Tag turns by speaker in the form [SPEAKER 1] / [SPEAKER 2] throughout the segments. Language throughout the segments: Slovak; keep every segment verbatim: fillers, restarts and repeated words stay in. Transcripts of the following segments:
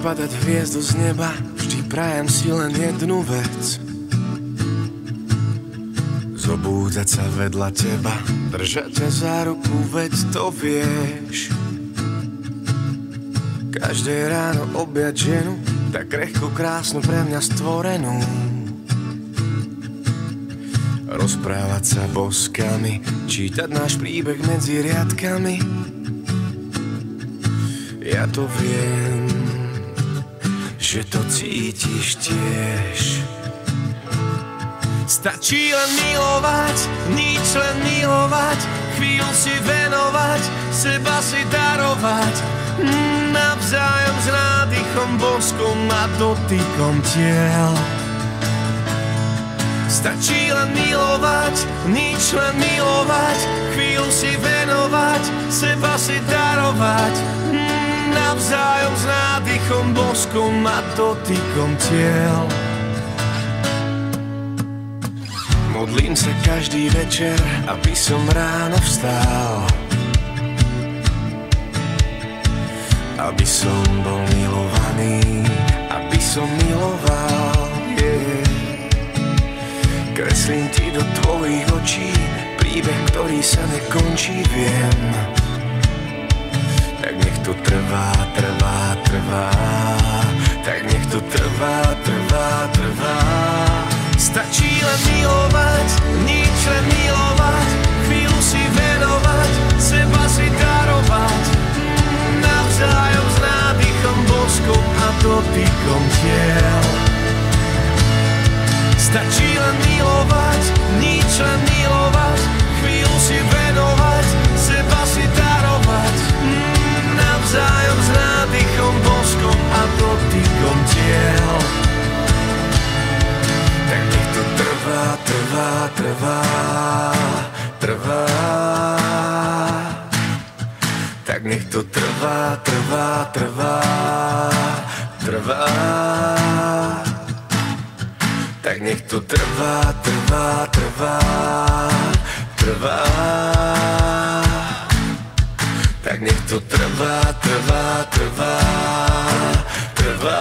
[SPEAKER 1] padať hviezdu z neba, vždy prajem si len jednu vec. Zobúdzať sa vedľa teba, držať ťa za ruku, veď to vieš. Každé ráno objať ženu, tak krehko krásnu pre mňa stvorenú. Rozprávať sa boskami, čítať náš príbeh medzi riadkami. Ja to viem, že to cítiš tiež. Stačí len milovať, nič len milovať, chvíľu si venovať, seba si darovať, mm, navzájom s nádychom, boskom a dotykom tiel. Stačí len milovať, nič len milovať, chvíľu si venovať, seba si darovať, mm, navzájom s nádychom, boskom a dotykom tiel. Modlím sa každý večer, aby som ráno vstal, aby som bol milovaný, aby som miloval, yeah. Kreslím ti do tvojich očí príbeh, ktorý sa nekončí, viem. Tak nech to trvá, trvá, trvá, tak nech to trvá, trvá, trvá. Stačí len milovať, nič len milovať, chvíľu si venovať, seba si darovať, navzájom s nádychom, boskom a dotykom tiel. Stačí len milovať, nič len milovať, chvíľu si venovať, seba si darovať, navzájom s nádychom, boskom a dotykom tiel. Tak nech to trvá, trvá, trvá, trvá. Tak nech to trvá, trvá, trvá, trvá. Tak nech to trvá, trvá, trvá, trvá. Tak nech to trvá, trvá, trvá, trvá.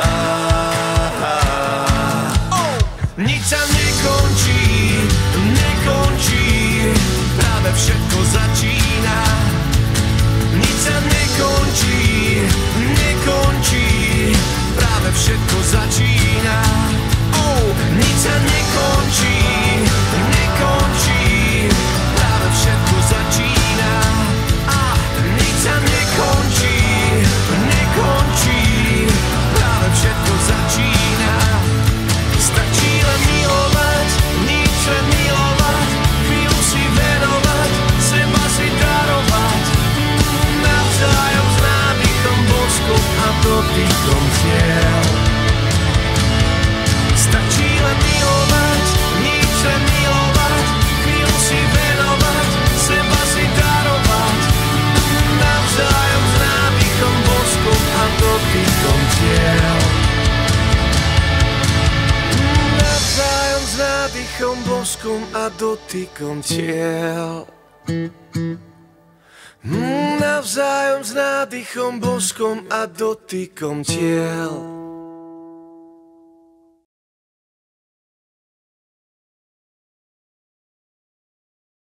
[SPEAKER 1] Nič sa nekončí, nekončí, práve všetko začína. Nič sa nekončí, nekončí, práve všetko začína. Oh, nič sa nekončí, nekončí, práve všetko začína. Ah, nič sa nekončí, nekončí, práve všetko začína. Stačí len milovať, nič len milovať, chvíľu si venovať, seba si darovať, navzájom s nádychom, boskom a dotykom tiel. Stačí len milovať, nič len milovať, chvíľu si venovať, seba si darovať, navzájom s nádychom, boskom a dotykom tiel. Navzájom s nádychom, boskom a dotykom tiel. Navzájom s nádychom, boskom a dotykom tiel.